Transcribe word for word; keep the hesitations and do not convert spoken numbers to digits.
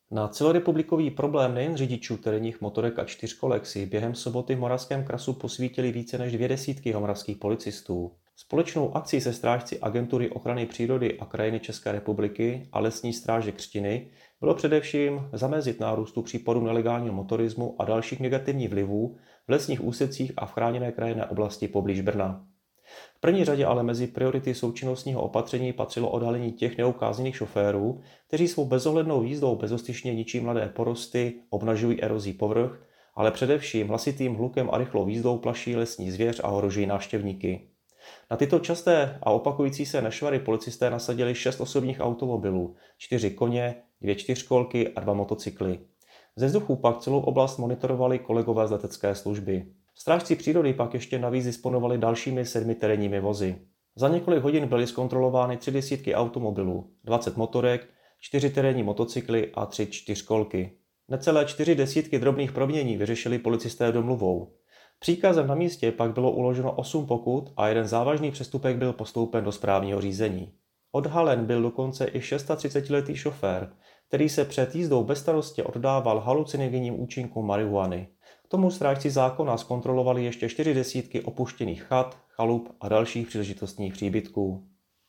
Na celorepublikový problém nejen řidičů terénních motorek a čtyřkolek si během soboty v Moravském krasu posvítili více než dvě desítky moravských policistů. Společnou akcí se strážci Agentury ochrany přírody a krajiny České republiky a Lesní stráže Křtiny bylo především zamezit nárůstu případů nelegálního motorismu a dalších negativních vlivů v lesních úsecích a v chráněné krajinné oblasti poblíž Brna. V první řadě ale mezi priority součinnostního opatření patřilo odhalení těch neukázaných šoférů, kteří svou bezohlednou jízdou bezostyšně ničí mladé porosty, obnažují erozí povrch, ale především hlasitým hlukem a rychlou jízdou plaší lesní zvěř a ohrožují návštěvníky. Na tyto časté a opakující se nešvary policisté nasadili šest osobních automobilů, čtyři koně, dvě čtyřkolky a dva motocykly. Ze vzduchu pak celou oblast monitorovali kolegové z letecké služby. Strážci přírody pak ještě navíc disponovali dalšími sedmi terénními vozy. Za několik hodin byly zkontrolovány tři desítky automobilů, dvacet motorek, čtyři terénní motocykly a tři čtyřkolky. Necelé čtyři desítky drobných provinění vyřešili policisté domluvou. Příkazem na místě pak bylo uloženo osm pokut a jeden závažný přestupek byl postoupen do správního řízení. Odhalen byl dokonce i třicetišestiletý šofér, který se před jízdou bezstarostně oddával halucinogenním účinkům marihuany. K tomu strážci zákona zkontrolovali ještě čtyři desítky opuštěných chat, chalup a dalších příležitostných příbytků.